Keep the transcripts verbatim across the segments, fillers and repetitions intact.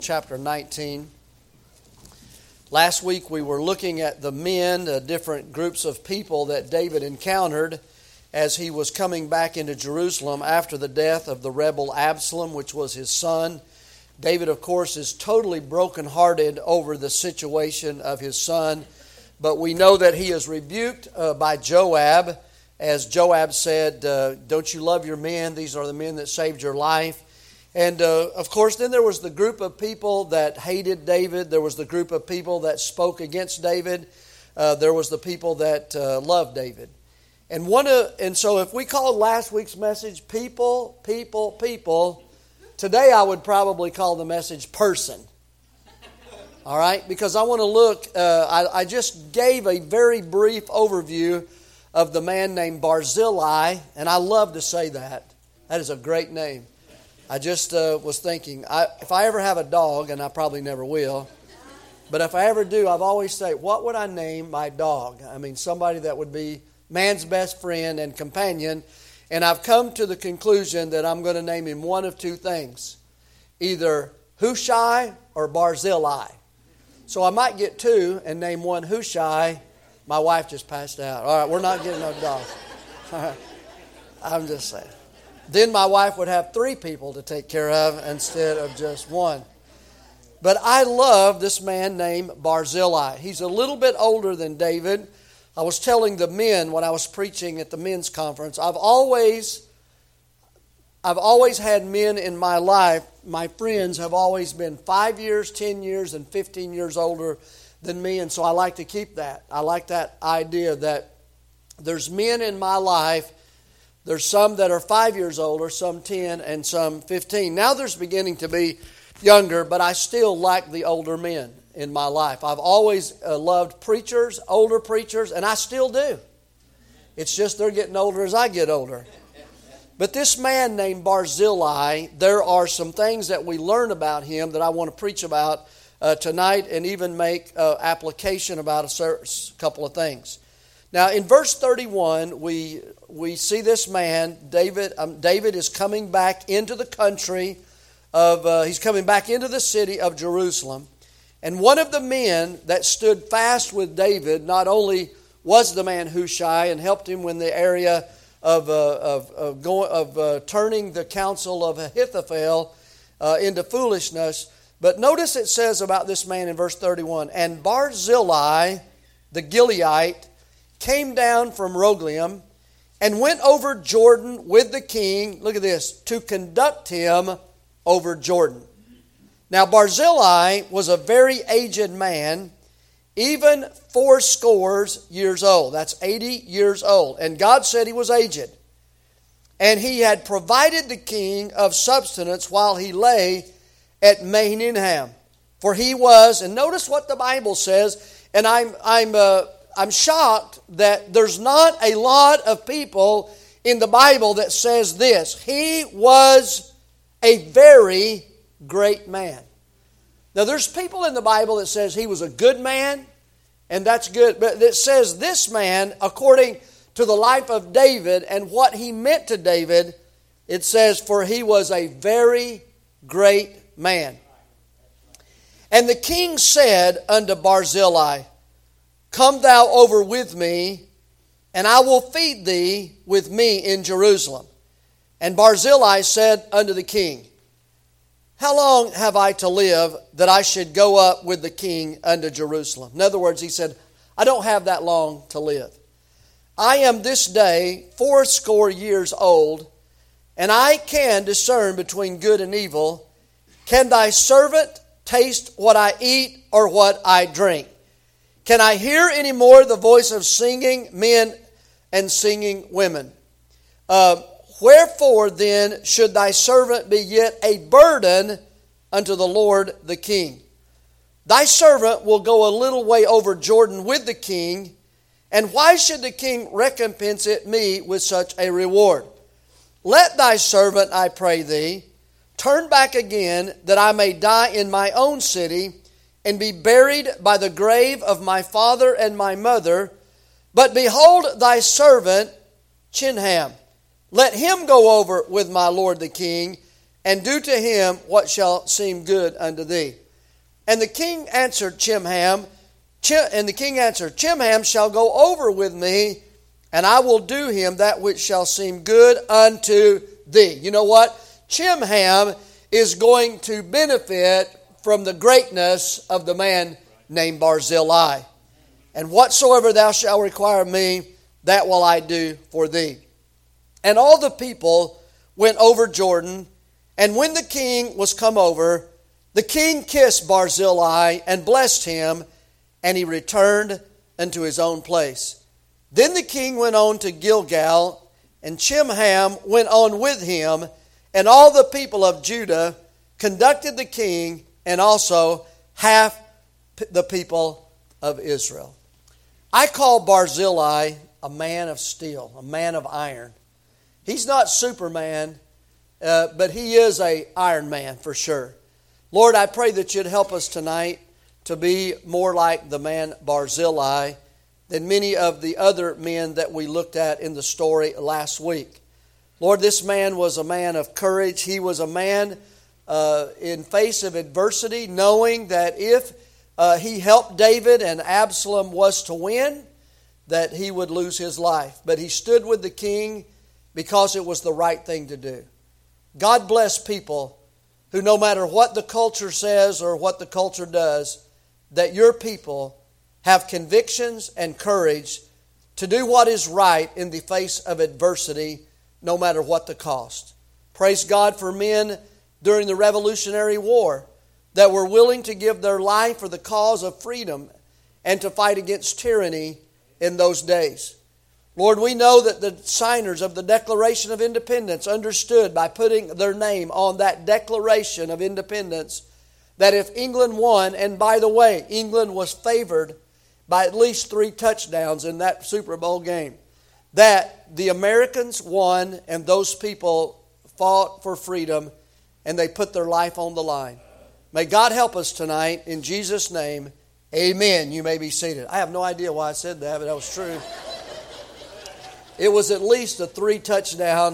chapter nineteen. Last week we were looking at the men, the different groups of people that David encountered as he was coming back into Jerusalem after the death of the rebel Absalom, which was his son. David, of course, is totally brokenhearted over the situation of his son, but we know that he is rebuked uh, by Joab, as Joab said, uh, don't you love your men? These are the men that saved your life. And, uh, of course, then there was the group of people that hated David. There was the group of people that spoke against David. Uh, there was the people that uh, loved David. And one of, and so if we called last week's message people, people, people, today I would probably call the message person. All right? Because I want to look, uh, I, I just gave a very brief overview of the man named Barzillai, and I love to say that. That is a great name. I just uh, was thinking, I, if I ever have a dog, and I probably never will, but if I ever do, I've always said, what would I name my dog? I mean, somebody that would be man's best friend and companion. And I've come to the conclusion that I'm going to name him one of two things, either Hushai or Barzillai. So I might get two and name one Hushai. My wife just passed out. All right, we're not getting no dog. All right, I'm just saying. Then my wife would have three people to take care of instead of just one. But I love this man named Barzillai. He's a little bit older than David. I was telling the men when I was preaching at the men's conference, I've always, I've always had men in my life, my friends have always been five years, ten years, and fifteen years older than me. And so I like to keep that. I like that idea that there's men in my life. There's some that are five years older, some ten, and some fifteen. Now there's beginning to be younger, but I still like the older men in my life. I've always uh, loved preachers, older preachers, and I still do. It's just they're getting older as I get older. But this man named Barzillai, there are some things that we learn about him that I want to preach about uh, tonight and even make uh, application about a certain, couple of things. Now, in verse thirty-one, we we see this man, David. Um, David is coming back into the country of, uh, he's coming back into the city of Jerusalem. And one of the men that stood fast with David not only was the man Hushai and helped him in the area of uh, of of, going, of uh, turning the counsel of Ahithophel uh, into foolishness, but notice it says about this man in verse thirty-one, and Barzillai the Gileadite came down from Rogelim and went over Jordan with the king, look at this, to conduct him over Jordan. Now Barzillai was a very aged man, even four scores years old. That's eighty years old. And God said he was aged. And he had provided the king of substance while he lay at Mahanaim. For he was, and notice what the Bible says, and I'm I'm uh, I'm shocked that there's not a lot of people in the Bible that says this. He was a very great man. Now there's people in the Bible that says he was a good man, and that's good. But it says this man, according to the life of David and what he meant to David, it says, for he was a very great man. And the king said unto Barzillai, come thou over with me, and I will feed thee with me in Jerusalem. And Barzillai said unto the king, how long have I to live that I should go up with the king unto Jerusalem? In other words, he said, I don't have that long to live. I am this day fourscore years old, and I can discern between good and evil. Can thy servant taste what I eat or what I drink? Can I hear any more the voice of singing men and singing women? Uh, wherefore then should thy servant be yet a burden unto the Lord the king? Thy servant will go a little way over Jordan with the king, and why should the king recompense it me with such a reward? Let thy servant, I pray thee, turn back again, that I may die in my own city, and be buried by the grave of my father and my mother. But behold thy servant Chinham. Let him go over with my lord the king, and do to him what shall seem good unto thee. And the king answered Chimham, and the king answered, Chimham shall go over with me, and I will do him that which shall seem good unto thee. You know what? Chimham is going to benefit from the greatness of the man named Barzillai. And whatsoever thou shalt require of me, that will I do for thee. And all the people went over Jordan, and when the king was come over, the king kissed Barzillai and blessed him, and he returned unto his own place. Then the king went on to Gilgal, and Chimham went on with him, and all the people of Judah conducted the king, and also half the people of Israel. I call Barzillai a man of steel, a man of iron. He's not Superman, uh, but he is a Iron Man for sure. Lord, I pray that you'd help us tonight to be more like the man Barzillai than many of the other men that we looked at in the story last week. Lord, this man was a man of courage. He was a man uh, in face of adversity, knowing that if uh, he helped David and Absalom was to win, that he would lose his life. But he stood with the king because it was the right thing to do. God bless people who, no matter what the culture says or what the culture does, that your people have convictions and courage to do what is right in the face of adversity, no matter what the cost. Praise God for men during the Revolutionary War that were willing to give their life for the cause of freedom and to fight against tyranny in those days. Lord, we know that the signers of the Declaration of Independence understood by putting their name on that Declaration of Independence that if England won, and by the way, England was favored by at least three touchdowns in that Super Bowl game, that the Americans won and those people fought for freedom and they put their life on the line. May God help us tonight. In Jesus' name, amen. You may be seated. I have no idea why I said that, but that was true. It was at least a three touchdown.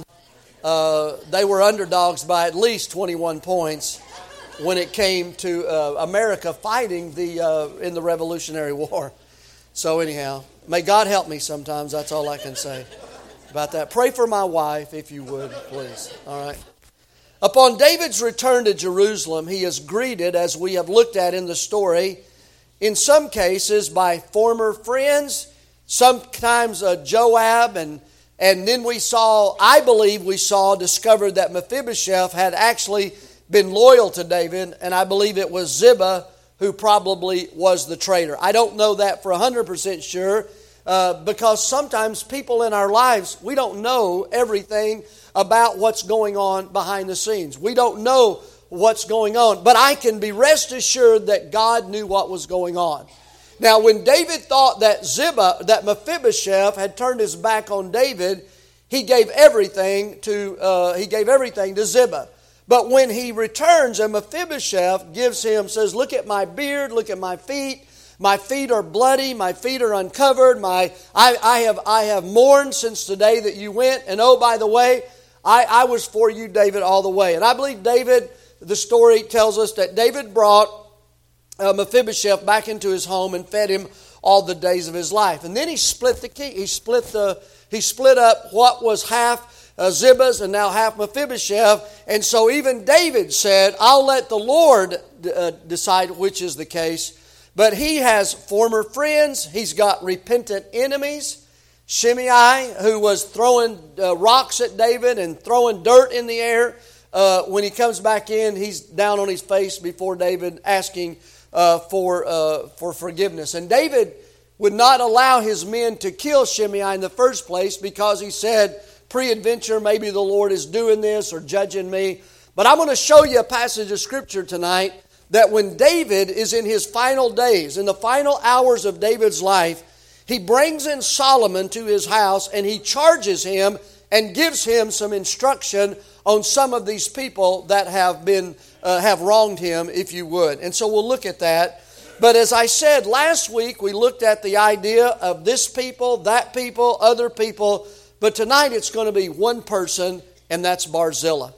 Uh, they were underdogs by at least twenty-one points when it came to uh, America fighting the uh, in the Revolutionary War. So anyhow, may God help me sometimes. That's all I can say about that. Pray for my wife, if you would, please. All right. Upon David's return to Jerusalem, he is greeted, as we have looked at in the story, in some cases by former friends, sometimes uh, Joab, and and then we saw, I believe we saw, discovered that Mephibosheth had actually been loyal to David, and I believe it was Ziba who probably was the traitor. I don't know that for one hundred percent sure, uh, because sometimes people in our lives, we don't know everything about what's going on behind the scenes. We don't know what's going on, but I can be rest assured that God knew what was going on. Now, when David thought that Ziba, that Mephibosheth had turned his back on David, he gave everything to uh, he gave everything to Ziba. But when he returns and Mephibosheth gives him, says, look at my beard, look at my feet. My feet are bloody, my feet are uncovered. My I, I have I have mourned since the day that you went. And oh, by the way, I, I was for you, David, all the way. And I believe David, the story tells us that David brought uh, Mephibosheth back into his home and fed him all the days of his life. And then he split the key. He split the he split up what was half Uh, Ziba's and now half Mephibosheth. And so even David said, I'll let the Lord d- uh, decide which is the case. But he has former friends. He's got repentant enemies. Shimei, who was throwing uh, rocks at David and throwing dirt in the air. Uh, when he comes back in, he's down on his face before David asking uh, for, uh, for forgiveness. And David would not allow his men to kill Shimei in the first place because he said, pre-adventure, maybe the Lord is doing this or judging me. But I'm going to show you a passage of Scripture tonight that when David is in his final days, in the final hours of David's life, he brings in Solomon to his house and he charges him and gives him some instruction on some of these people that have been uh, have wronged him, if you would. And so we'll look at that. But as I said last week, we looked at the idea of this people, that people, other people. But tonight it's going to be one person, and that's Barzillai.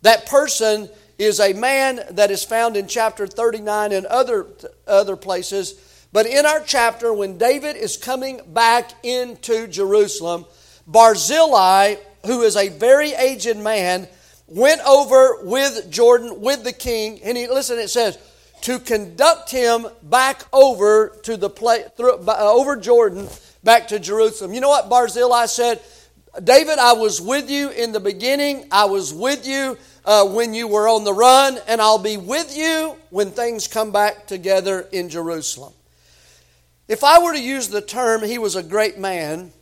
That person is a man that is found in chapter thirty-nine and other, other places. But in our chapter, when David is coming back into Jerusalem, Barzillai, who is a very aged man, went over with Jordan, with the king, and he, listen, it says, to conduct him back over to the place, through, over Jordan, back to Jerusalem. You know what Barzillai said? David, I was with you in the beginning. I was with you uh, when you were on the run, and I'll be with you when things come back together in Jerusalem. If I were to use the term, he was a great man,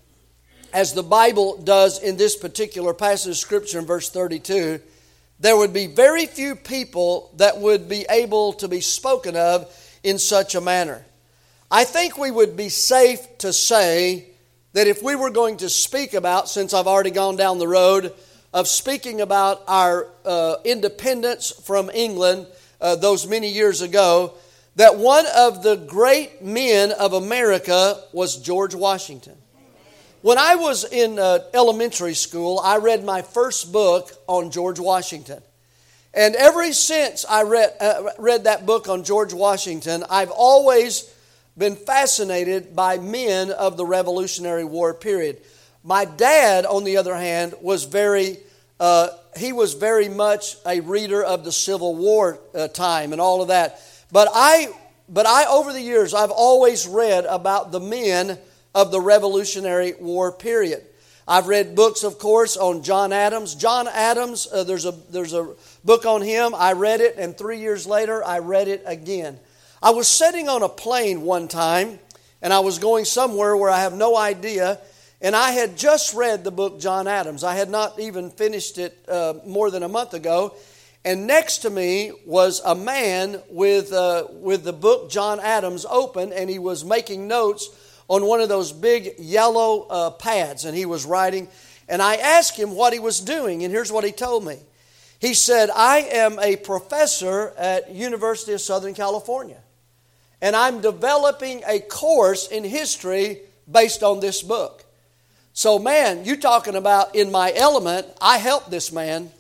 as the Bible does in this particular passage of Scripture in verse thirty-two, there would be very few people that would be able to be spoken of in such a manner. I think we would be safe to say that if we were going to speak about, since I've already gone down the road of speaking about our uh, independence from England uh, those many years ago, that one of the great men of America was George Washington. When I was in uh, elementary school, I read my first book on George Washington. And ever since I read, uh, read that book on George Washington, I've always been fascinated by men of the Revolutionary War period. My dad, on the other hand, was very, uh, he was very much a reader of the Civil War uh, time and all of that. But I, but I, over the years, I've always read about the men of the Revolutionary War period. I've read books, of course, on John Adams. John Adams, uh, there's a there's a book on him. I read it, and three years later, I read it again. I was sitting on a plane one time, and I was going somewhere where I have no idea, and I had just read the book John Adams. I had not even finished it uh, more than a month ago, and next to me was a man with uh, with the book John Adams open, and he was making notes on one of those big yellow uh, pads, and he was writing. And I asked him what he was doing, and here's what he told me. He said, I am a professor at University of Southern California, and I'm developing a course in history based on this book. So, man, you talking about in my element, I helped this man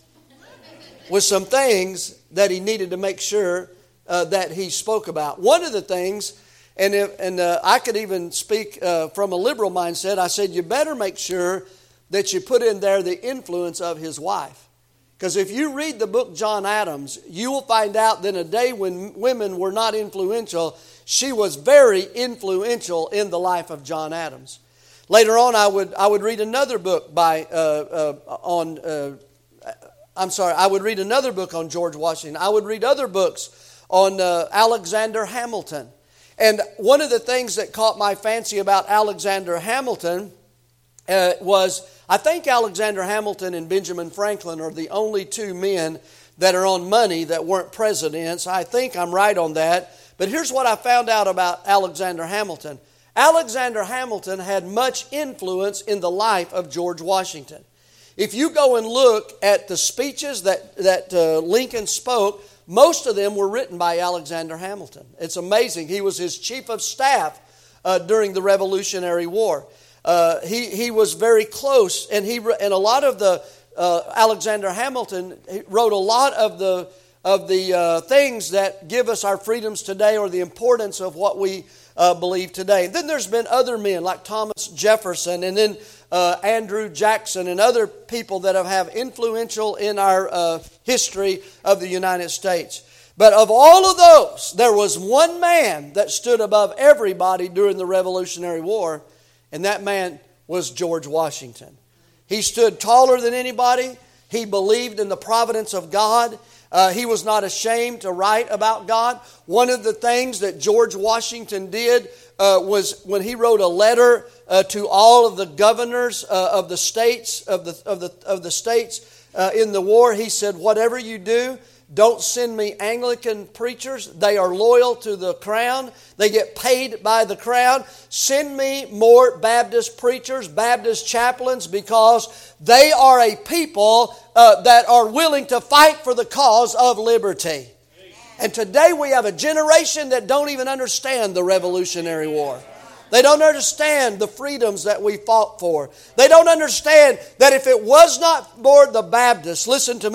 with some things that he needed to make sure uh, that he spoke about. One of the things, And, if, and uh, I could even speak uh, from a liberal mindset. I said, you better make sure that you put in there the influence of his wife. Because if you read the book John Adams, you will find out that in a day when women were not influential, she was very influential in the life of John Adams. Later on, I would I would read another book by uh, uh, on. Uh, I'm sorry, I would read another book on George Washington. I would read other books on uh, Alexander Hamilton. And one of the things that caught my fancy about Alexander Hamilton uh, was, I think Alexander Hamilton and Benjamin Franklin are the only two men that are on money that weren't presidents. I think I'm right on that. But here's what I found out about Alexander Hamilton. Alexander Hamilton had much influence in the life of George Washington. If you go and look at the speeches that, that uh, Lincoln spoke, most of them were written by Alexander Hamilton. It's amazing. He was his chief of staff uh, during the Revolutionary War. Uh, he he was very close, and he and a lot of the uh, Alexander Hamilton he wrote a lot of the of the uh, things that give us our freedoms today, or the importance of what we uh, believe today. And then there's been other men like Thomas Jefferson, and then Uh, Andrew Jackson, and other people that have, have influential in our uh, history of the United States. But of all of those, there was one man that stood above everybody during the Revolutionary War, and that man was George Washington. He stood taller than anybody. He believed in the providence of God. Uh, he was not ashamed to write about God. One of the things that George Washington did uh, was when he wrote a letter uh, to all of the governors uh, of the states of the of the of the states uh, in the war. He said, "Whatever you do, don't send me Anglican preachers. They are loyal to the crown. They get paid by the crown. Send me more Baptist preachers, Baptist chaplains, because they are a people uh, that are willing to fight for the cause of liberty." And today we have a generation that don't even understand the Revolutionary War. They don't understand the freedoms that we fought for. They don't understand that if it was not for the Baptists, listen to me,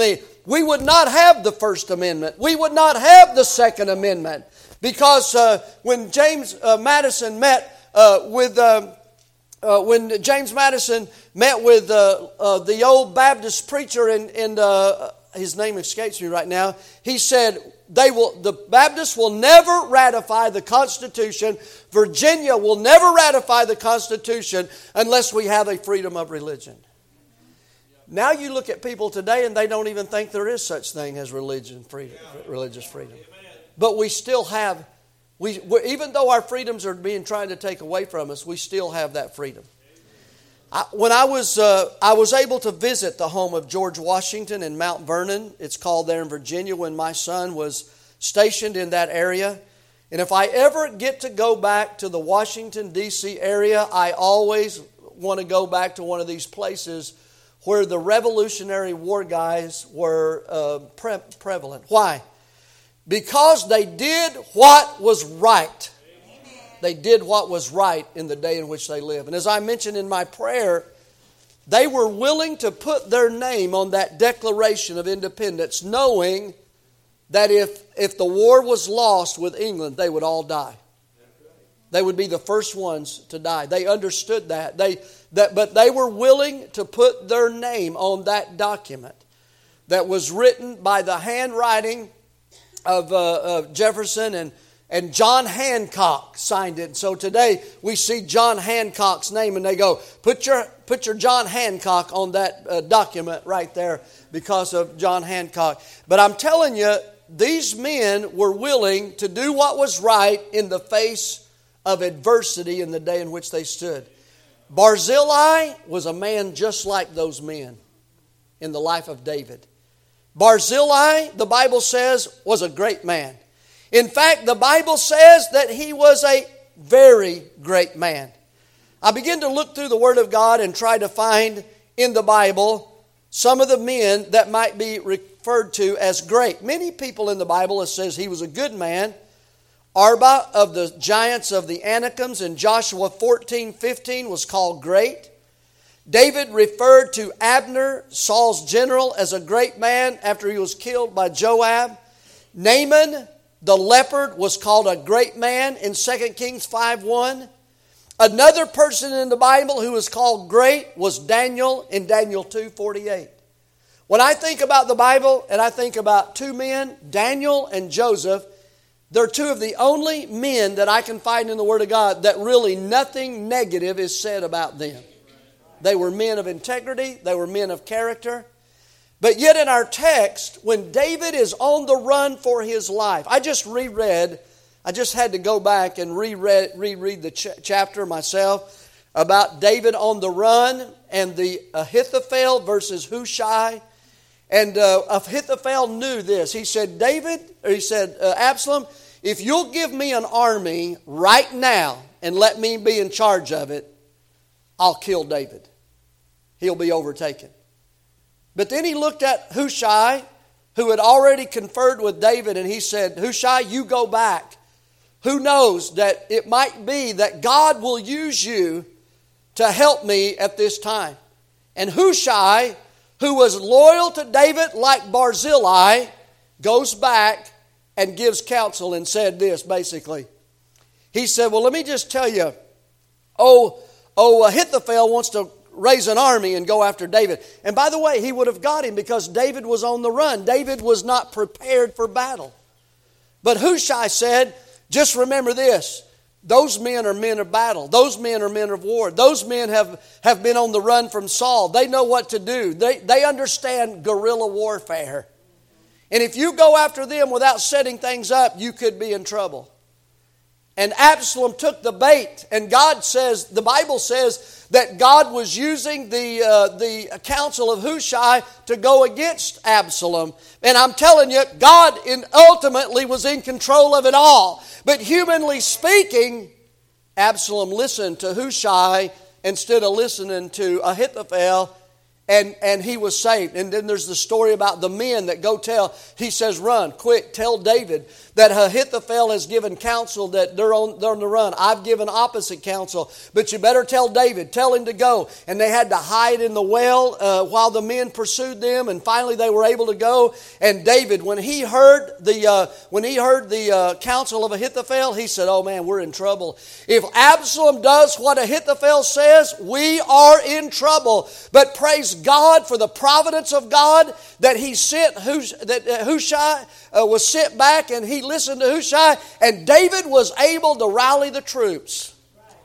we would not have the First Amendment. We would not have the Second Amendment. Because uh, when James uh, Madison met uh, with... Uh, Uh, when James Madison met with uh, uh, the old Baptist preacher, and, and uh, his name escapes me right now, he said, "They will. The Baptists will never ratify the Constitution. Virginia will never ratify the Constitution unless we have a freedom of religion." Now you look at people today, and they don't even think there is such thing as religion freedom, religious freedom. But we still have. We, even though our freedoms are being trying to take away from us, we still have that freedom. I, when I was uh, I was able to visit the home of George Washington in Mount Vernon, it's called there in Virginia, when my son was stationed in that area. And if I ever get to go back to the Washington, D C area, I always want to go back to one of these places where the Revolutionary War guys were uh, pre- prevalent. Why? Because they did what was right. They did what was right in the day in which they live. And as I mentioned in my prayer, they were willing to put their name on that Declaration of Independence, knowing that if, if the war was lost with England, they would all die. They would be the first ones to die. They understood that. They, that but they were willing to put their name on that document that was written by the handwriting Of, uh, of Jefferson, and, and John Hancock signed it. And so today we see John Hancock's name, and they go, put your put your John Hancock on that uh, document right there because of John Hancock. But I'm telling you, these men were willing to do what was right in the face of adversity in the day in which they stood. Barzillai was a man just like those men in the life of David. Barzillai, the Bible says, was a great man. In fact, the Bible says that he was a very great man. I began to look through the Word of God and try to find in the Bible some of the men that might be referred to as great. Many people in the Bible, it says he was a good man. Arba of the giants of the Anakims in Joshua fourteen fifteen was called great. David referred to Abner, Saul's general, as a great man after he was killed by Joab. Naaman, the leopard, was called a great man in Second Kings five one. Another person in the Bible who was called great was Daniel in Daniel two forty-eight. When I think about the Bible and I think about two men, Daniel and Joseph, they're two of the only men that I can find in the Word of God that really nothing negative is said about them. They were men of integrity. They were men of character. But yet in our text, when David is on the run for his life, I just reread, I just had to go back and reread, reread the ch- chapter myself about David on the run and the Ahithophel versus Hushai. And uh, Ahithophel knew this. He said, David, or he said, uh, Absalom, if you'll give me an army right now and let me be in charge of it, I'll kill David. He'll be overtaken. But then he looked at Hushai, who had already conferred with David, and he said, Hushai, you go back. Who knows that it might be that God will use you to help me at this time. And Hushai, who was loyal to David like Barzillai, goes back and gives counsel and said this basically. He said, well, let me just tell you, oh, oh, Ahithophel wants to raise an army and go after David. And by the way, he would have got him because David was on the run. David was not prepared for battle. But Hushai said, just remember this. Those men are men of battle. Those men are men of war. Those men have, have been on the run from Saul. They know what to do. They, they understand guerrilla warfare. And if you go after them without setting things up, you could be in trouble. And Absalom took the bait. And God says, the Bible says that God was using the, uh, the counsel of Hushai to go against Absalom. And I'm telling you, God in, ultimately was in control of it all. But humanly speaking, Absalom listened to Hushai instead of listening to Ahithophel. And, and he was saved. And then there's the story about the men that go tell. He says, run, quick, tell David that Ahithophel has given counsel that they're on, they're on the run. I've given opposite counsel, but you better tell David, tell him to go. And they had to hide in the well uh, while the men pursued them, and finally they were able to go. And David, when he heard the uh, when he heard the uh, counsel of Ahithophel, he said, oh man, we're in trouble. If Absalom does what Ahithophel says, we are in trouble. But praise God for the providence of God that he sent Hush, that uh, Hushai uh, was sent back, and he listened to Hushai, and David was able to rally the troops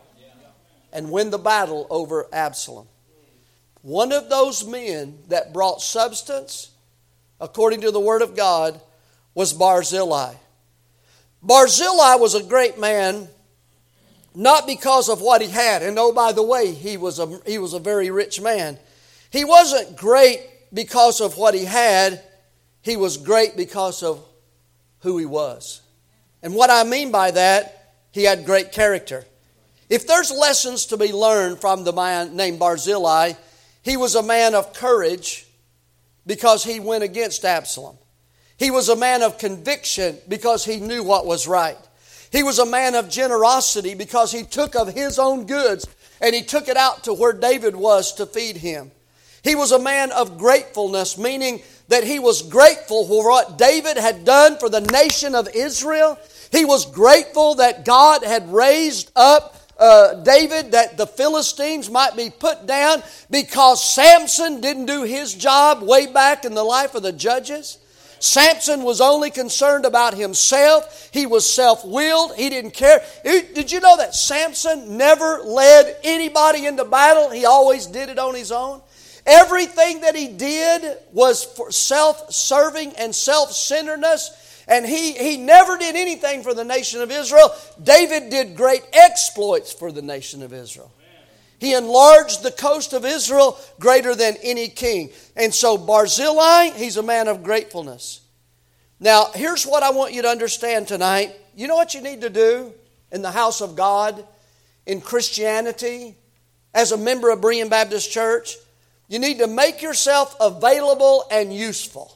and win the battle over Absalom. One of those men that brought substance, according to the Word of God, was Barzillai. Barzillai was a great man, not because of what he had. And oh, by the way, he was a, he was a very rich man. He wasn't great because of what he had. He was great because of who he was. And what I mean by that, he had great character. If there's lessons to be learned from the man named Barzillai, he was a man of courage because he went against Absalom. He was a man of conviction because he knew what was right. He was a man of generosity because he took of his own goods and he took it out to where David was to feed him. He was a man of gratefulness, meaning that he was grateful for what David had done for the nation of Israel. He was grateful that God had raised up uh, David, that the Philistines might be put down because Samson didn't do his job way back in the life of the judges. Samson was only concerned about himself. He was self-willed. He didn't care. Did you know that Samson never led anybody into battle? He always did it on his own. Everything that he did was for self-serving and self-centeredness. And he, he never did anything for the nation of Israel. David did great exploits for the nation of Israel. He enlarged the coast of Israel greater than any king. And so Barzillai, he's a man of gratefulness. Now, here's what I want you to understand tonight. You know what you need to do in the house of God, in Christianity, as a member of Berean Baptist Church? You need to make yourself available and useful.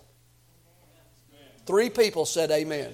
Three people said amen.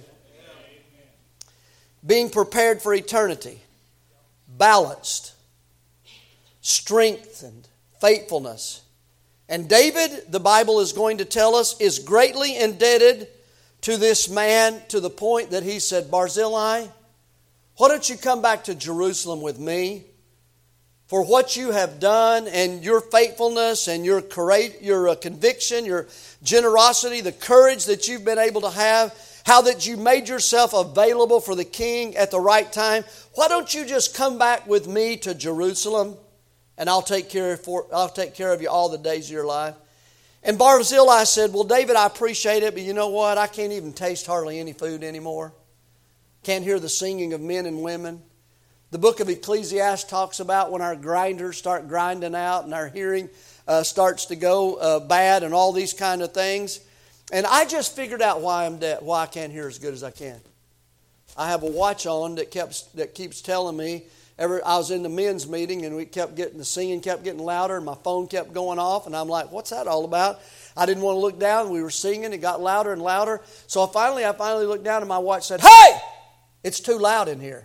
Being prepared for eternity. Balanced. Strengthened. Faithfulness. And David, the Bible is going to tell us, is greatly indebted to this man to the point that he said, Barzillai, why don't you come back to Jerusalem with me? For what you have done and your faithfulness and your courage, your uh, conviction, your generosity, the courage that you've been able to have, how that you made yourself available for the king at the right time. Why don't you just come back with me to Jerusalem, and I'll take care of for, I'll take care of you all the days of your life. And Barzillai said, well, David, I appreciate it, but you know what? I can't even taste hardly any food anymore. Can't hear the singing of men and women. The book of Ecclesiastes talks about when our grinders start grinding out and our hearing uh, starts to go uh, bad and all these kind of things. And I just figured out why I'm deaf, why I can't hear as good as I can. I have a watch on that kept that keeps telling me. Every, I was in the men's meeting and we kept getting the singing kept getting louder and my phone kept going off and I'm like, what's that all about? I didn't want to look down. We were singing. It got louder and louder. So finally, I finally looked down and my watch said, "Hey, it's too loud in here."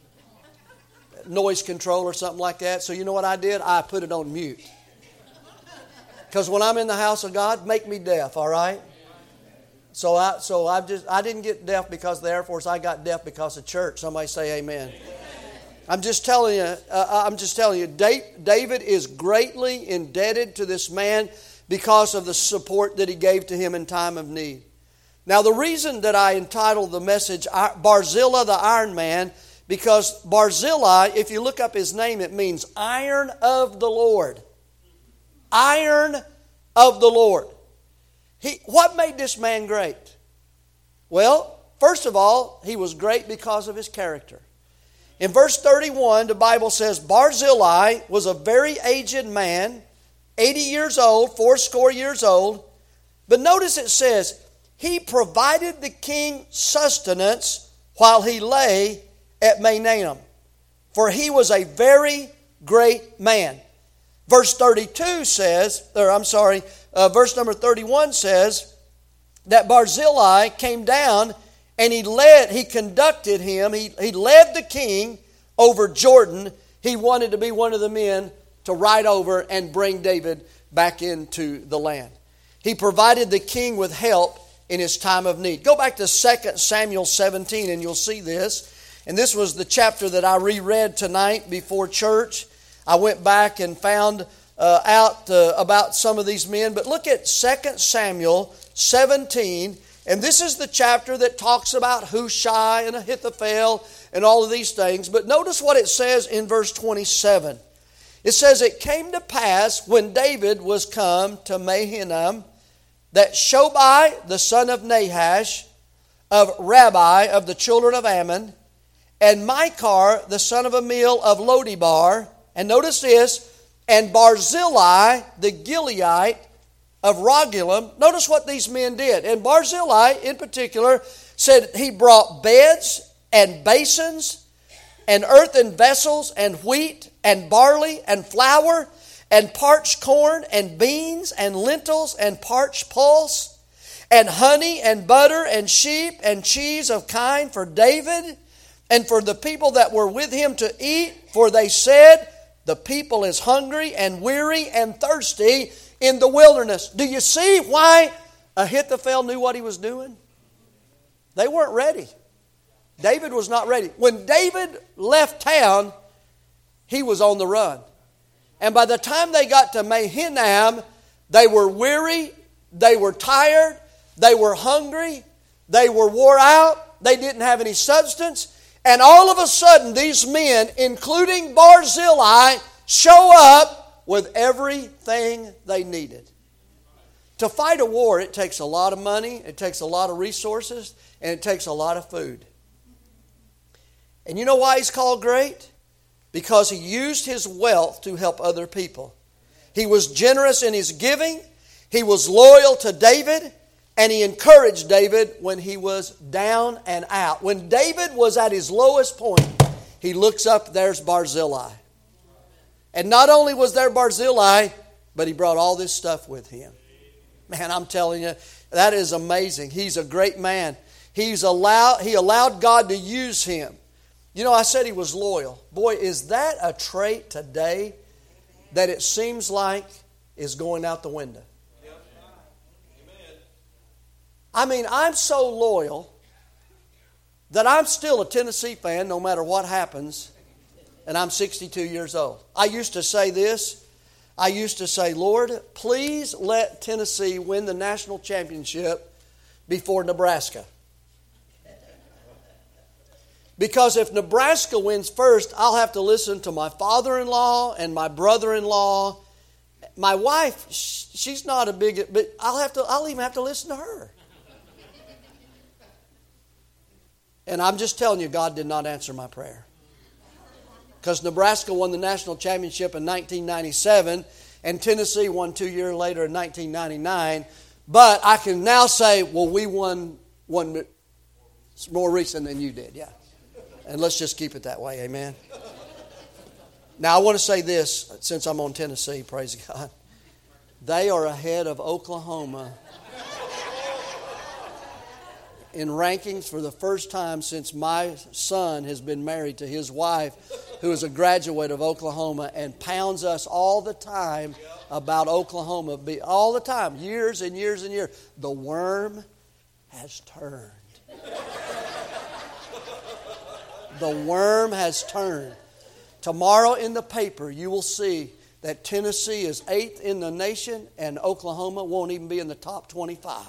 Noise control or something like that. So you know what I did? I put it on mute. Because when I'm in the house of God, make me deaf, all right? So I so I just I didn't get deaf because of the Air Force. I got deaf because of church. Somebody say amen. I'm just telling you, uh, I'm just telling you, David is greatly indebted to this man because of the support that he gave to him in time of need. Now the reason that I entitled the message Barzillai the Iron Man, because Barzillai, if you look up his name, it means iron of the Lord. Iron of the Lord. He, what made this man great? Well, first of all, he was great because of his character. In verse thirty-one, the Bible says, Barzillai was a very aged man, eighty years old, fourscore years old. But notice it says, he provided the king sustenance while he lay at Mahanaim, for he was a very great man. Verse thirty-two says, or I'm sorry, uh, verse number thirty-one says that Barzillai came down and he led, he conducted him, he, he led the king over Jordan. He wanted to be one of the men to ride over and bring David back into the land. He provided the king with help in his time of need. Go back to Second Samuel seventeen and you'll see this. And this was the chapter that I reread tonight before church. I went back and found uh, out uh, about some of these men. But look at Second Samuel seventeen. And this is the chapter that talks about Hushai and Ahithophel and all of these things. But notice what it says in verse twenty-seven. It says, "It came to pass when David was come to Mahanaim, that Shobai the son of Nahash of Rabbi of the children of Ammon, and Micah the son of Amiel of Lodibar," and notice this, "and Barzillai the Gileadite of Rogelim." Notice what these men did. And Barzillai in particular said he brought beds and basins and earthen vessels and wheat and barley and flour and parched corn and beans and lentils and parched pulse and honey and butter and sheep and cheese of kine for David and for the people that were with him to eat. For they said, "The people is hungry and weary and thirsty in the wilderness." Do you see why Ahithophel knew what he was doing? They weren't ready. David was not ready. When David left town, he was on the run. And by the time they got to Mahanaim, they were weary, they were tired, they were hungry, they were wore out, they didn't have any substance. And all of a sudden, these men, including Barzillai, show up with everything they needed. To fight a war, it takes a lot of money, it takes a lot of resources, and it takes a lot of food. And you know why he's called great? Because he used his wealth to help other people. He was generous in his giving, he was loyal to David, and he encouraged David when he was down and out. When David was at his lowest point, he looks up, there's Barzillai. And not only was there Barzillai, but he brought all this stuff with him. Man, I'm telling you, that is amazing. He's a great man. He's allowed, he allowed God to use him. You know, I said he was loyal. Boy, is that a trait today that it seems like is going out the window? I mean, I'm so loyal that I'm still a Tennessee fan no matter what happens, and I'm sixty-two years old. I used to say this. I used to say, "Lord, please let Tennessee win the national championship before Nebraska." Because if Nebraska wins first, I'll have to listen to my father-in-law and my brother-in-law. My wife, she's not a big, but I'll have to. I'll even have to listen to her. And I'm just telling you, God did not answer my prayer. Because Nebraska won the national championship in nineteen ninety-seven, and Tennessee won two years later in nineteen ninety-nine. But I can now say, well, we won one more recent than you did, yeah. And let's just keep it that way, amen. Now, I want to say this, since I'm on Tennessee, praise God. They are ahead of Oklahoma in rankings for the first time since my son has been married to his wife, who is a graduate of Oklahoma and pounds us all the time about Oklahoma. All the time, years and years and years. The worm has turned. The worm has turned. Tomorrow in the paper, you will see that Tennessee is eighth in the nation and Oklahoma won't even be in the top twenty-five.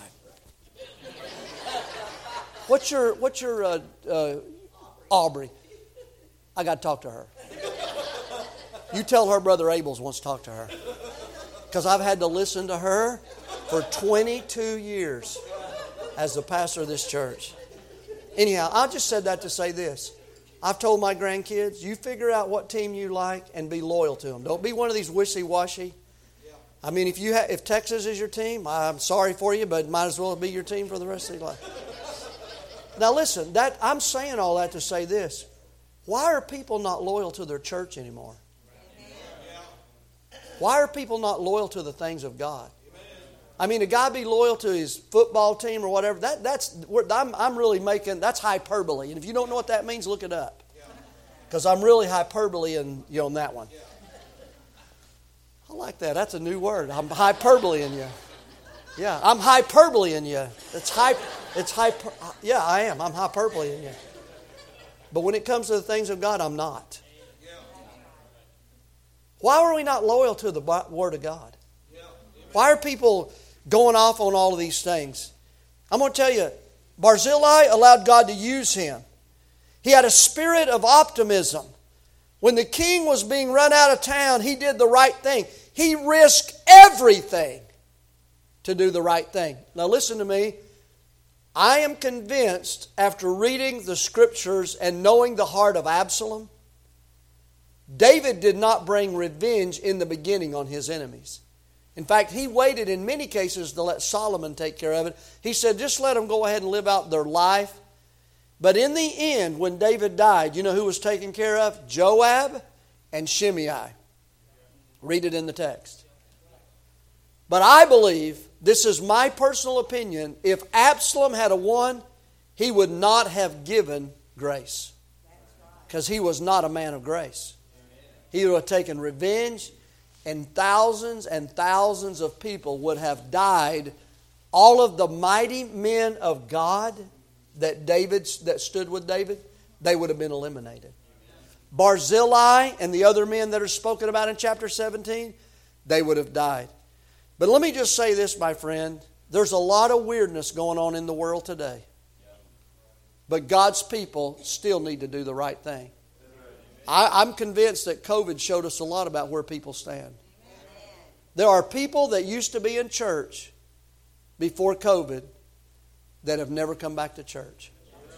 What's your, what's your, uh, uh, Aubrey? I got to talk to her. You tell her Brother Abels wants to talk to her. Because I've had to listen to her for twenty-two years as the pastor of this church. Anyhow, I just said that to say this. I've told my grandkids, you figure out what team you like and be loyal to them. Don't be one of these wishy-washy. I mean, if you ha- if Texas is your team, I'm sorry for you, but it might as well be your team for the rest of your life. Now listen, that I'm saying all that to say this. Why are people not loyal to their church anymore? Why are people not loyal to the things of God? I mean, a guy be loyal to his football team or whatever, that, that's, I'm, I'm really making, that's hyperbole. And if you don't know what that means, look it up. Because I'm really hyperbole in, you on that one. I like that. That's a new word. I'm hyperbole in you. Yeah, I'm hyperbole in you. It's hype. It's hyper. Yeah, I am. I'm hyperbole in you. But when it comes to the things of God, I'm not. Why are we not loyal to the Word of God? Why are people going off on all of these things? I'm going to tell you, Barzillai allowed God to use him. He had a spirit of optimism. When the king was being run out of town, he did the right thing. He risked everything to do the right thing. Now listen to me. I am convinced after reading the Scriptures and knowing the heart of Absalom, David did not bring revenge in the beginning on his enemies. In fact, he waited in many cases to let Solomon take care of it. He said, just let them go ahead and live out their life. But in the end, when David died, you know who was taken care of? Joab and Shimei. Read it in the text. But I believe, this is my personal opinion, if Absalom had a won, he would not have given grace. Because he was not a man of grace. He would have taken revenge, and thousands and thousands of people would have died. All of the mighty men of God that David that stood with David, they would have been eliminated. Barzillai and the other men that are spoken about in chapter seventeen, they would have died. But let me just say this, my friend. There's a lot of weirdness going on in the world today. But God's people still need to do the right thing. I, I'm convinced that COVID showed us a lot about where people stand. There are people that used to be in church before COVID that have never come back to church.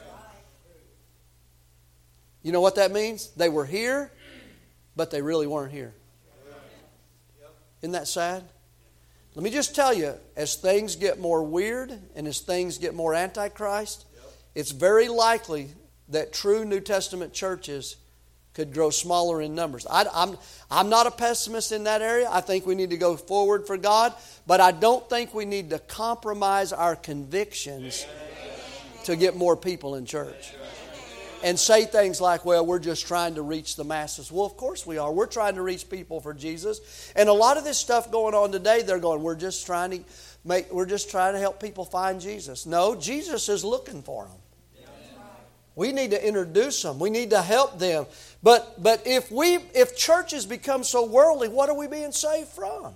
You know what that means? They were here, but they really weren't here. Isn't that sad? Let me just tell you, as things get more weird and as things get more antichrist, it's very likely that true New Testament churches could grow smaller in numbers. I, I'm, I'm not a pessimist in that area. I think we need to go forward for God, but I don't think we need to compromise our convictions to get more people in church. And say things like, well, we're just trying to reach the masses. Well, of course we are. We're trying to reach people for Jesus. And a lot of this stuff going on today, they're going, we're just trying to make, we're just trying to help people find Jesus. No, Jesus is looking for them. We need to introduce them. We need to help them. But but if we if churches become so worldly, what are we being saved from?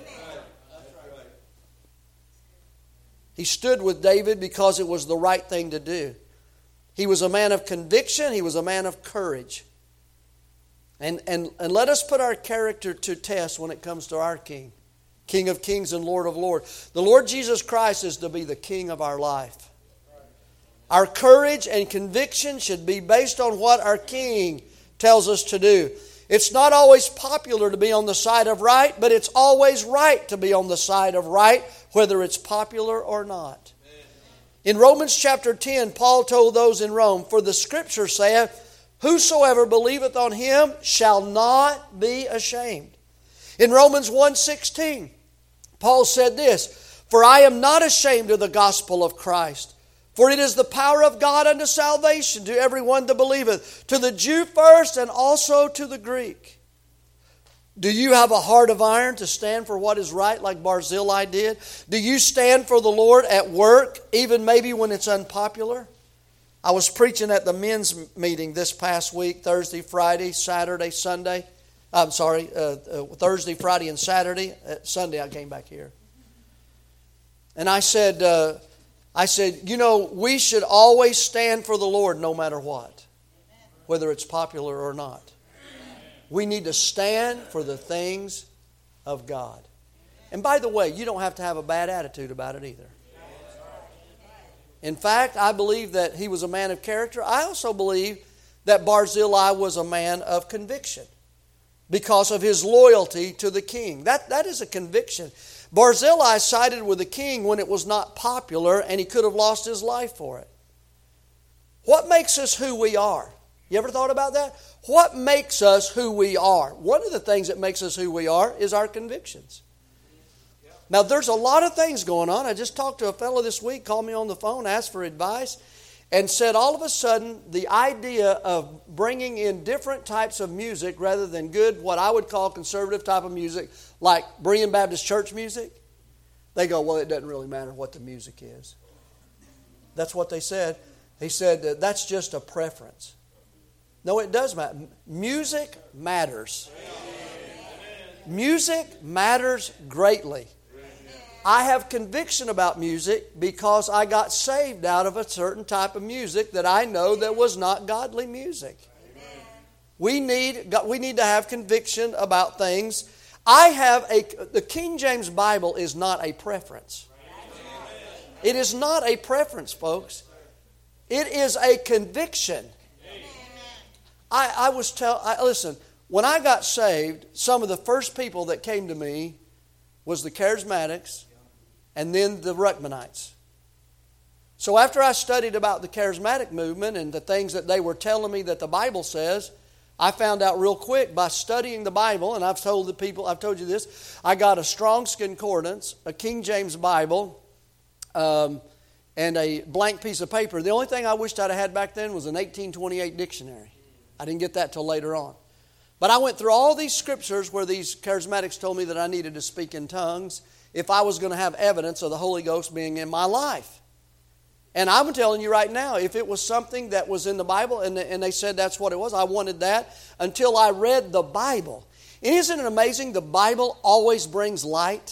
He stood with David because it was the right thing to do. He was a man of conviction. He was a man of courage. And, and, and let us put our character to test when it comes to our King. King of kings and Lord of lords. The Lord Jesus Christ is to be the King of our life. Our courage and conviction should be based on what our King tells us to do. It's not always popular to be on the side of right, but it's always right to be on the side of right, whether it's popular or not. In Romans chapter ten, Paul told those in Rome, for the Scripture saith, whosoever believeth on him shall not be ashamed. In Romans one sixteen, Paul said this, for I am not ashamed of the gospel of Christ, for it is the power of God unto salvation to everyone that believeth, to the Jew first and also to the Greek. Do you have a heart of iron to stand for what is right like Barzillai did? Do you stand for the Lord at work, even maybe when it's unpopular? I was preaching at the men's meeting this past week, Thursday, Friday, Saturday, Sunday. I'm sorry, uh, uh, Thursday, Friday, and Saturday. Uh, Sunday I came back here. And I said, uh, I said, you know, we should always stand for the Lord no matter what, whether it's popular or not. We need to stand for the things of God. And by the way, you don't have to have a bad attitude about it either. In fact, I believe that he was a man of character. I also believe that Barzillai was a man of conviction because of his loyalty to the king. That, that is a conviction. Barzillai sided with the king when it was not popular and he could have lost his life for it. What makes us who we are? You ever thought about that? What makes us who we are? One of the things that makes us who we are is our convictions. Now, there's a lot of things going on. I just talked to a fellow this week, called me on the phone, asked for advice, and said all of a sudden the idea of bringing in different types of music rather than good, what I would call conservative type of music, like Berean Baptist Church music, they go, well, it doesn't really matter what the music is. That's what they said. He said, that's just a preference. No, it does matter. Music matters. Music matters greatly. I have conviction about music because I got saved out of a certain type of music that I know that was not godly music. We need, we need to have conviction about things. I have a, the King James Bible is not a preference. It is not a preference, folks. It is a conviction. I, I was tell. I, listen, when I got saved, some of the first people that came to me was the Charismatics and then the Ruckmanites. So after I studied about the Charismatic movement and the things that they were telling me that the Bible says, I found out real quick by studying the Bible, and I've told the people, I've told you this, I got a Strong's Concordance, a King James Bible, um, and a blank piece of paper. The only thing I wished I'd have had back then was an eighteen twenty-eight dictionary. I didn't get that till later on. But I went through all these scriptures where these charismatics told me that I needed to speak in tongues if I was going to have evidence of the Holy Ghost being in my life. And I'm telling you right now, if it was something that was in the Bible and, and they said that's what it was, I wanted that until I read the Bible. And isn't it amazing? The Bible always brings light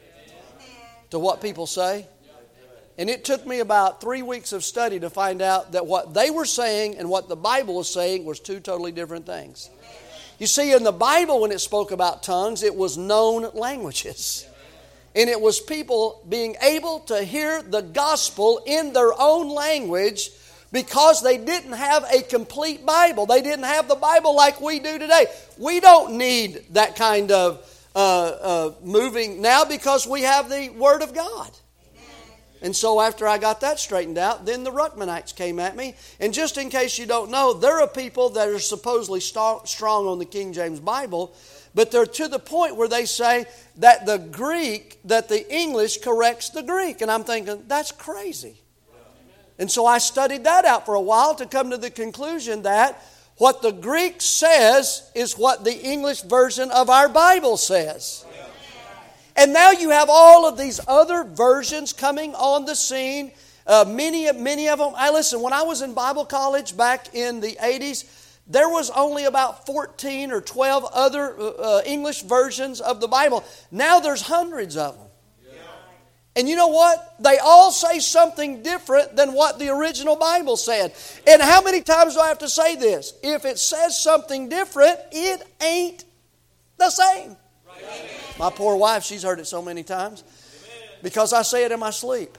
to what people say. And it took me about three weeks of study to find out that what they were saying and what the Bible was saying was two totally different things. You see, in the Bible, when it spoke about tongues, it was known languages. And it was people being able to hear the gospel in their own language because they didn't have a complete Bible. They didn't have the Bible like we do today. We don't need that kind of uh, uh, moving now because we have the Word of God. And so after I got that straightened out, then the Ruckmanites came at me. And just in case you don't know, there are people that are supposedly st- strong on the King James Bible, but they're to the point where they say that the Greek, that the English corrects the Greek. And I'm thinking, that's crazy. And so I studied that out for a while to come to the conclusion that what the Greek says is what the English version of our Bible says. And now you have all of these other versions coming on the scene. Uh, many, many of them. I listen, when I was in Bible college back in the eighties, there was only about fourteen or twelve other uh, English versions of the Bible. Now there's hundreds of them. Yeah. And you know what? They all say something different than what the original Bible said. And how many times do I have to say this? If it says something different, it ain't the same. Right. My poor wife, she's heard it so many times because I say it in my sleep.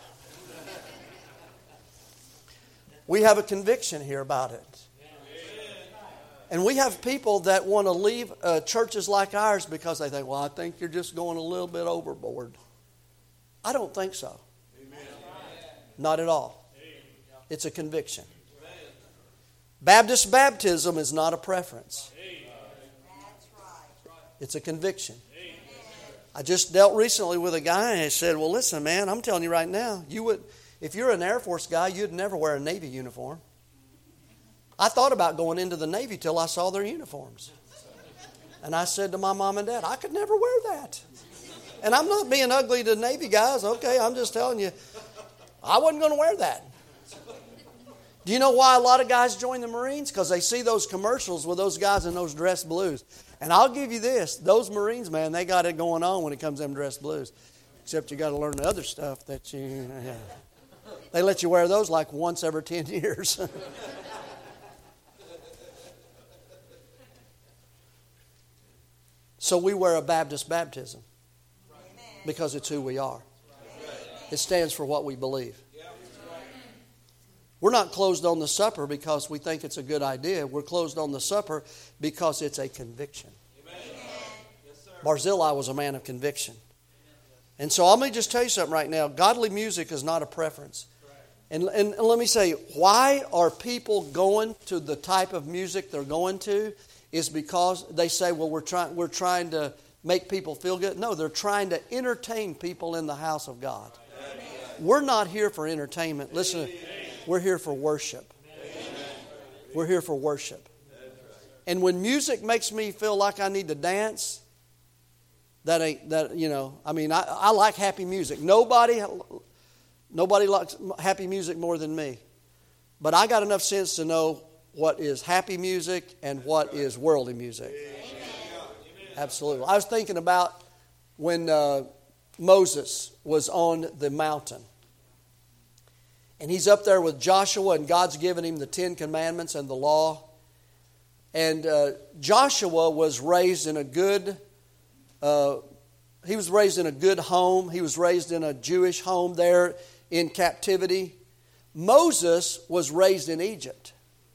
We have a conviction here about it. And we have people that want to leave uh, churches like ours because they think, well, I think you're just going a little bit overboard. I don't think so. Not at all. It's a conviction. Baptist baptism is not a preference. It's a conviction. I just dealt recently with a guy and he said, well, listen, man, I'm telling you right now, you would, if you're an Air Force guy, you'd never wear a Navy uniform. I thought about going into the Navy till I saw their uniforms. And I said to my mom and dad, I could never wear that. And I'm not being ugly to Navy guys, okay? I'm just telling you, I wasn't going to wear that. Do you know why a lot of guys join the Marines? Because they see those commercials with those guys in those dress blues. And I'll give you this, those Marines, man, they got it going on when it comes to them dress blues. Except you got to learn the other stuff that you, yeah. They let you wear those like once every ten years. So we wear a Baptist baptism because it's who we are. It stands for what we believe. We're not closed on the supper because we think it's a good idea. We're closed on the supper because it's a conviction. Barzillai was a man of conviction. And so let me just tell you something right now. Godly music is not a preference. And, and let me say, why are people going to the type of music they're going to? Is because they say, well, we're trying we're trying to make people feel good. No, they're trying to entertain people in the house of God. Amen. We're not here for entertainment. Listen, we're here for worship. Amen. We're here for worship. And when music makes me feel like I need to dance, that ain't that you know. I mean, I, I like happy music. Nobody. Nobody likes happy music more than me. But I got enough sense to know what is happy music and what is worldly music. Amen. Absolutely. I was thinking about when uh, Moses was on the mountain. And he's up there with Joshua, and God's given him the Ten Commandments and the law. And uh, Joshua was raised in a good uh, he was raised in a good home. He was raised in a Jewish home there in captivity. Moses was raised in Egypt.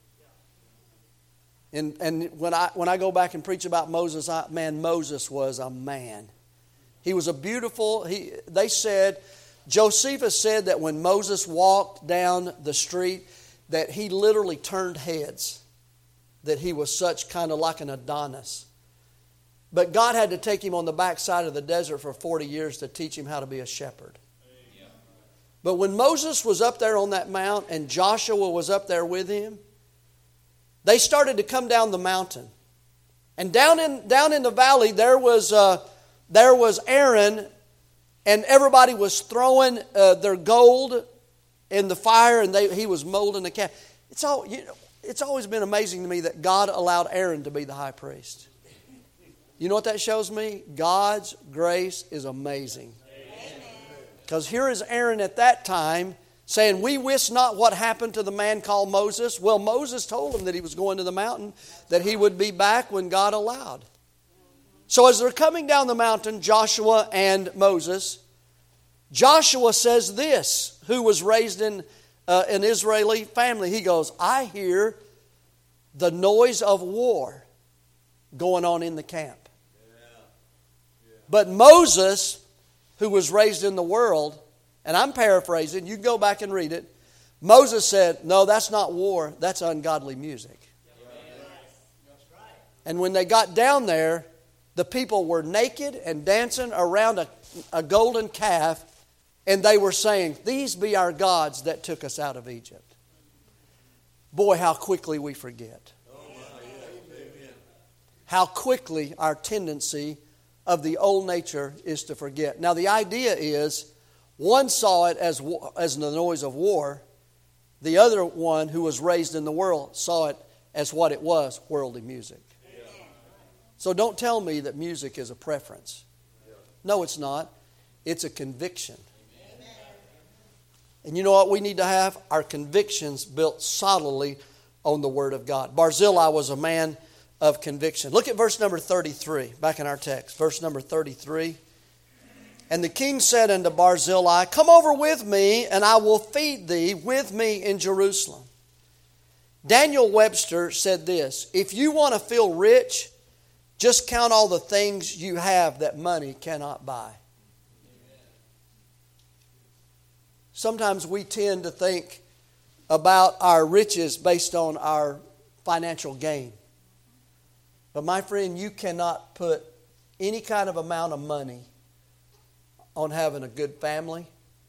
And and when I when I go back and preach about Moses, I, man, Moses was a man. He was a beautiful, he they said, Josephus said that when Moses walked down the street, that he literally turned heads. That he was such kind of like an Adonis. But God had to take him on the backside of the desert for forty years to teach him how to be a shepherd. But when Moses was up there on that mount and Joshua was up there with him, they started to come down the mountain. And down in down in the valley there was uh, there was Aaron, and everybody was throwing uh, their gold in the fire, and they, he was molding the calf. It's all you know. It's always been amazing to me that God allowed Aaron to be the high priest. You know what that shows me? God's grace is amazing. Because here is Aaron at that time saying, we wist not what happened to the man called Moses. Well, Moses told him that he was going to the mountain, that he would be back when God allowed. So as they're coming down the mountain, Joshua and Moses, Joshua says this, who was raised in uh, an Israeli family. He goes, I hear the noise of war going on in the camp. But Moses, who was raised in the world, and I'm paraphrasing, you can go back and read it. Moses said, no, that's not war, that's ungodly music. And when they got down there, the people were naked and dancing around a, a golden calf, and they were saying, these be our gods that took us out of Egypt. Boy, how quickly we forget. How quickly our tendency of the old nature is to forget. Now the idea is, one saw it as as the noise of war. The other one, who was raised in the world, saw it as what it was, worldly music. So don't tell me that music is a preference. No, it's not. It's a conviction. And you know what we need to have? Our convictions built solidly on the Word of God. Barzillai was a man of conviction. Look at verse number thirty-three, back in our text. Verse number thirty-three. And the king said unto Barzillai, come over with me, and I will feed thee with me in Jerusalem. Daniel Webster said this, if you want to feel rich, just count all the things you have that money cannot buy. Sometimes we tend to think about our riches based on our financial gain. But my friend, you cannot put any kind of amount of money on having a good family,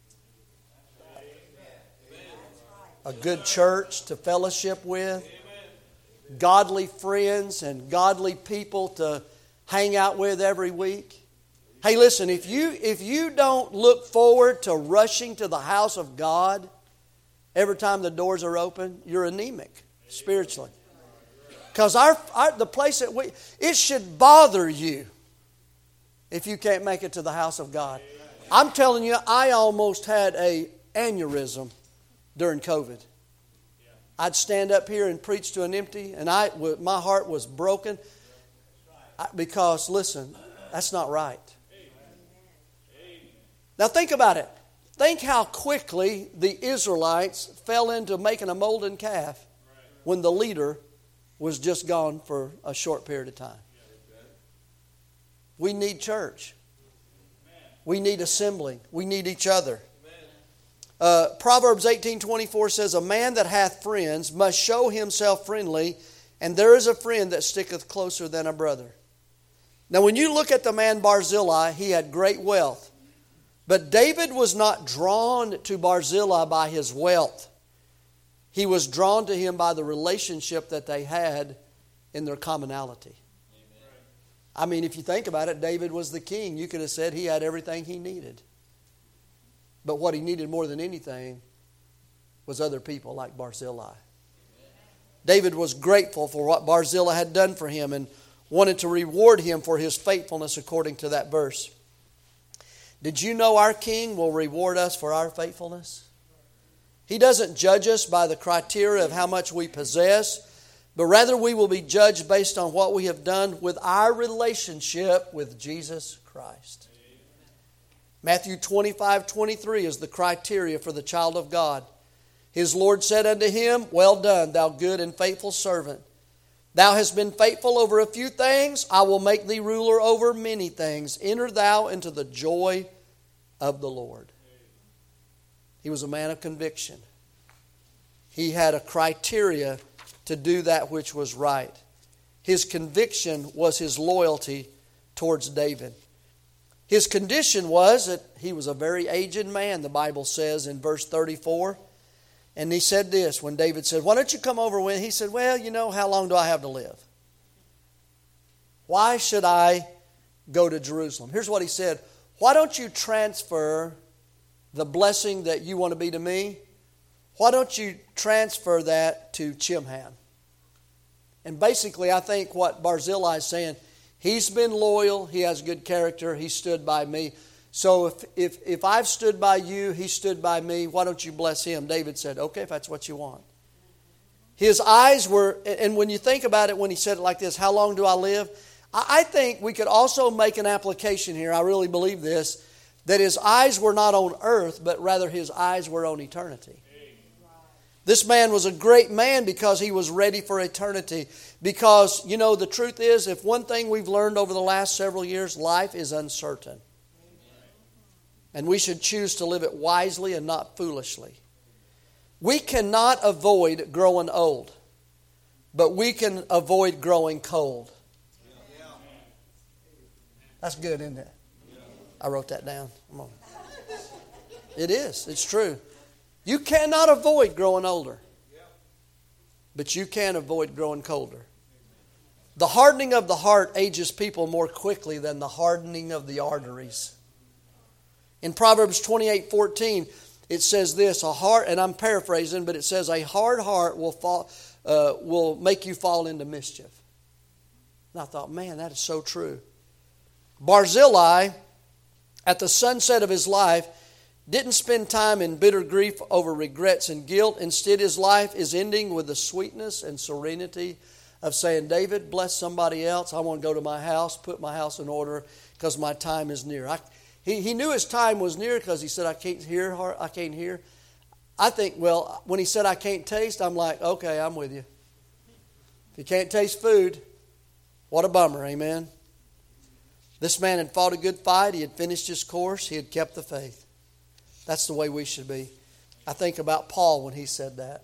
a good church to fellowship with, godly friends and godly people to hang out with every week. Hey, listen, if you if you don't look forward to rushing to the house of God every time the doors are open, you're anemic spiritually. Because our, our the place that we, it should bother you if you can't make it to the house of God. I'm telling you, I almost had a aneurysm during COVID. I'd stand up here and preach to an empty, and I my heart was broken because, listen, that's not right. Now think about it. Think how quickly the Israelites fell into making a molten calf when the leader was just gone for a short period of time. We need church. We need assembling. We need each other. Uh, Proverbs eighteen twenty-four says, a man that hath friends must show himself friendly, and there is a friend that sticketh closer than a brother. Now when you look at the man Barzillai, he had great wealth. But David was not drawn to Barzillai by his wealth. He was drawn to him by the relationship that they had in their commonality. Amen. I mean, if you think about it, David was the king. You could have said he had everything he needed. But what he needed more than anything was other people like Barzillai. Amen. David was grateful for what Barzillai had done for him and wanted to reward him for his faithfulness according to that verse. Did you know our King will reward us for our faithfulness? He doesn't judge us by the criteria of how much we possess, but rather we will be judged based on what we have done with our relationship with Jesus Christ. Matthew twenty-five twenty-three is the criteria for the child of God. His Lord said unto him, well done, thou good and faithful servant. Thou hast been faithful over a few things, I will make thee ruler over many things. Enter thou into the joy of the Lord. He was a man of conviction. He had a criteria to do that which was right. His conviction was his loyalty towards David. His condition was that he was a very aged man, the Bible says in verse thirty-four. And he said this, when David said, why don't you come over with? He said, well, you know, how long do I have to live? Why should I go to Jerusalem? Here's what he said. Why don't you transfer the blessing that you want to be to me? Why don't you transfer that to Chimham? And basically, I think what Barzillai is saying, he's been loyal, he has good character, he stood by me. So if, if, if I've stood by you, he stood by me, why don't you bless him? David said, okay, if that's what you want. His eyes were, and when you think about it, when he said it like this, how long do I live? I think we could also make an application here, I really believe this, that his eyes were not on earth, but rather his eyes were on eternity. This man was a great man because he was ready for eternity. Because, you know, the truth is, if one thing we've learned over the last several years, life is uncertain. And we should choose to live it wisely and not foolishly. We cannot avoid growing old, but we can avoid growing cold. That's good, isn't it? I wrote that down. Come on. It is. It's true. You cannot avoid growing older, but you can avoid growing colder. The hardening of the heart ages people more quickly than the hardening of the arteries. In Proverbs twenty-eight fourteen, it says this, a heart, and I'm paraphrasing, but it says, a hard heart will fall, uh, will make you fall into mischief. And I thought, man, that is so true. Barzillai, at the sunset of his life, didn't spend time in bitter grief over regrets and guilt. Instead, his life is ending with the sweetness and serenity of saying, David, bless somebody else. I want to go to my house, put my house in order because my time is near. I, he, he knew his time was near because he said, I can't hear, I can't hear. I think, well, when he said, I can't taste, I'm like, okay, I'm with you. If you can't taste food, what a bummer, amen? This man had fought a good fight. He had finished his course. He had kept the faith. That's the way we should be. I think about Paul when he said that.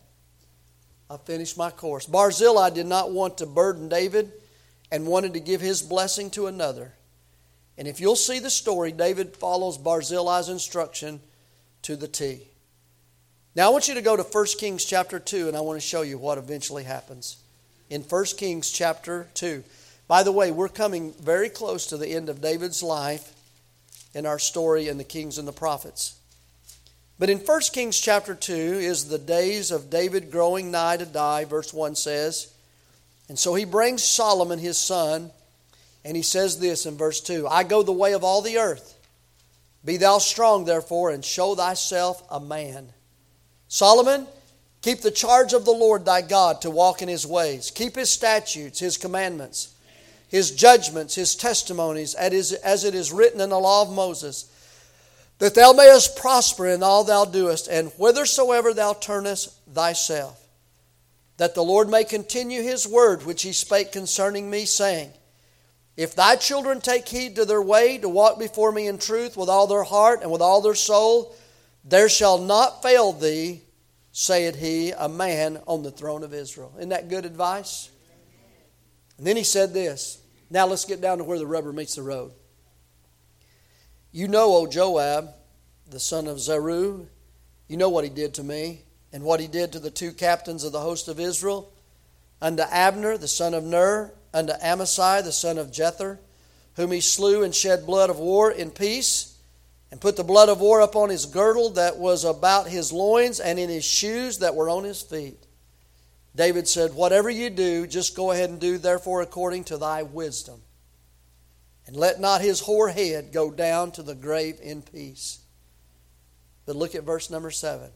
I finished my course. Barzillai did not want to burden David and wanted to give his blessing to another. And if you'll see the story, David follows Barzillai's instruction to the T. Now I want you to go to First Kings chapter two, and I want to show you what eventually happens. In First Kings chapter two. By the way, we're coming very close to the end of David's life in our story in the Kings and the Prophets. But in First Kings chapter two is the days of David growing nigh to die, verse one says. And so he brings Solomon his son, and he says this in verse two, I go the way of all the earth. Be thou strong, therefore, and show thyself a man. Solomon, keep the charge of the Lord thy God to walk in his ways. Keep his statutes, his commandments, his judgments, his testimonies, as it is written in the law of Moses, that thou mayest prosper in all thou doest, and whithersoever thou turnest thyself, that the Lord may continue his word which he spake concerning me, saying, if thy children take heed to their way, to walk before me in truth with all their heart and with all their soul, There shall not fail thee, saith he, a man on the throne of Israel. Isn't that good advice? And then he said this. Now let's get down to where the rubber meets the road. You know, O Joab, the son of Zeruiah, you know what he did to me, and what he did to the two captains of the host of Israel, unto Abner, the son of Ner, unto Amasai, the son of Jether, whom he slew and shed blood of war in peace, and put the blood of war upon his girdle that was about his loins, and in his shoes that were on his feet. David said, whatever you do, just go ahead and do therefore according to thy wisdom. And let not his hoar head go down to the grave in peace. But look at verse number seven.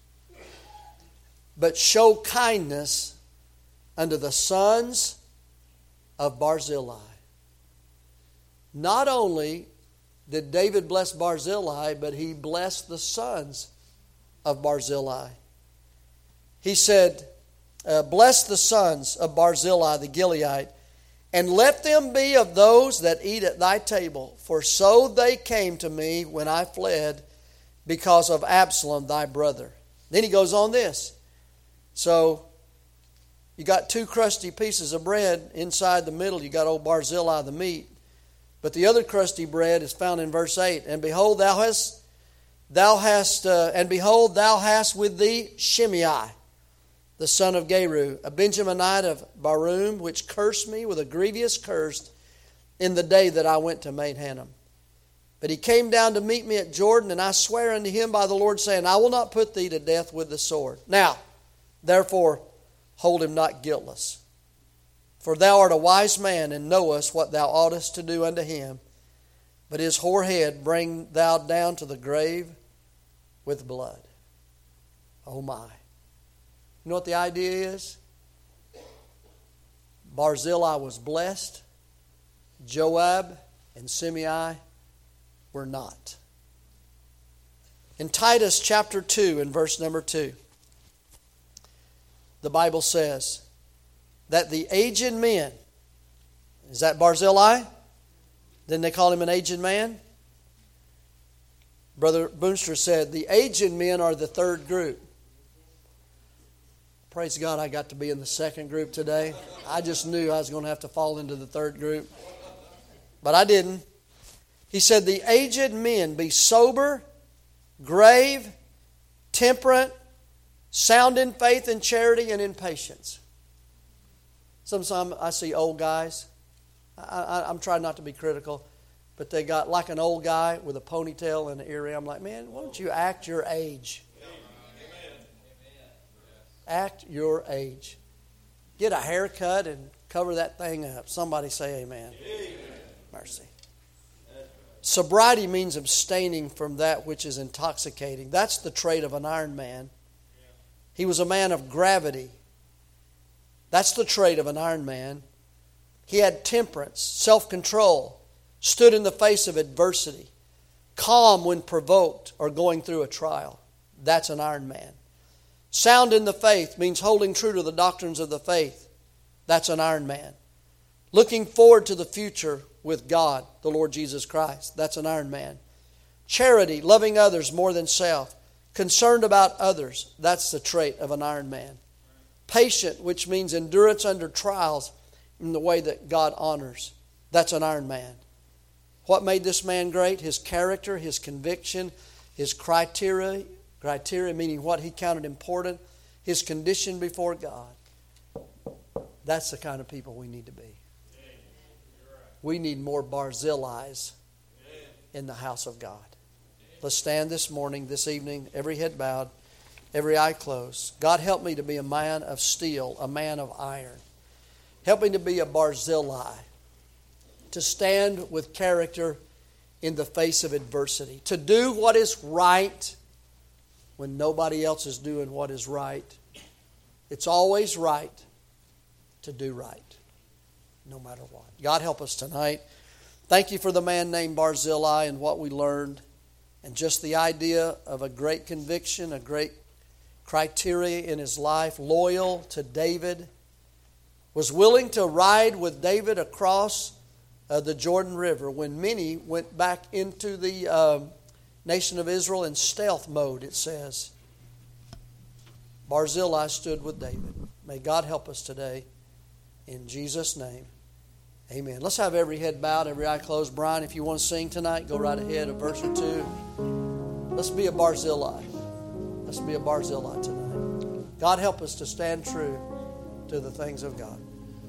But show kindness unto the sons of Barzillai. Not only did David bless Barzillai, but he blessed the sons of Barzillai. He said, uh, bless the sons of Barzillai the Gileadite, and let them be of those that eat at thy table, for so they came to me when I fled because of Absalom thy brother. Then he goes on this. So you got two crusty pieces of bread. Inside the middle you got old Barzillai the meat. But the other crusty bread is found in verse eight. And behold, thou hast, thou hast, uh, and behold, thou hast with thee Shimei, the son of Geru, a Benjaminite of Barum, which cursed me with a grievous curse in the day that I went to Mahanaim. But he came down to meet me at Jordan, and I swear unto him by the Lord, saying, I will not put thee to death with the sword. Now, therefore, hold him not guiltless. For thou art a wise man, and knowest what thou oughtest to do unto him. But his hoar head bring thou down to the grave with blood. Oh my. You know what the idea is? Barzillai was blessed. Joab and Shimei were not. In Titus chapter two and verse number two, the Bible says that the aged men, is that Barzillai? Didn't they call him an aged man? Brother Boonster said the aged men are the third group. Praise God, I got to be in the second group today. I just knew I was going to have to fall into the third group. But I didn't. He said, the aged men be sober, grave, temperate, sound in faith and charity and in patience. Sometimes I see old guys. I, I, I'm trying not to be critical, but they got like an old guy with a ponytail and an earring. I'm like, man, why don't you act your age? Act your age. Get a haircut and cover that thing up. Somebody say amen. Amen. Mercy. Sobriety means abstaining from that which is intoxicating. That's the trait of an iron man. He was a man of gravity. That's the trait of an iron man. He had temperance, self-control, stood in the face of adversity, calm when provoked or going through a trial. That's an iron man. Sound in the faith means holding true to the doctrines of the faith. That's an iron man. Looking forward to the future with God, the Lord Jesus Christ. That's an iron man. Charity, loving others more than self. Concerned about others. That's the trait of an iron man. Patient, which means endurance under trials in the way that God honors. That's an iron man. What made this man great? His character, his conviction, his criteria, criteria meaning what he counted important, his condition before God. That's the kind of people we need to be. We need more Barzillais in the house of God. Let's stand this morning, this evening, every head bowed, every eye closed. God, help me to be a man of steel, a man of iron. Help me to be a Barzillai, to stand with character in the face of adversity, to do what is right when nobody else is doing what is right. It's always right to do right, no matter what. God, help us tonight. Thank you for the man named Barzillai and what we learned, and just the idea of a great conviction, a great criteria in his life, loyal to David, was willing to ride with David across uh, the Jordan River when many went back into the uh, nation of Israel in stealth mode, it says. Barzillai stood with David. May God help us today. In Jesus' name, amen. Let's have every head bowed, every eye closed. Brian, if you want to sing tonight, go right ahead, a verse or two. Let's be a Barzillai. Let's be a Barzillai tonight. God help us to stand true to the things of God.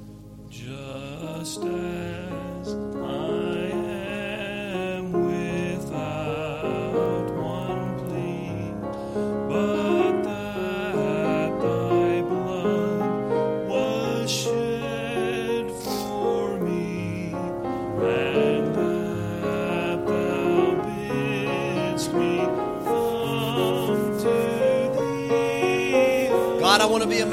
Just as I am without one plea, but that thy blood was shed for me, and that thou bidst me come to thee. God, I want to be a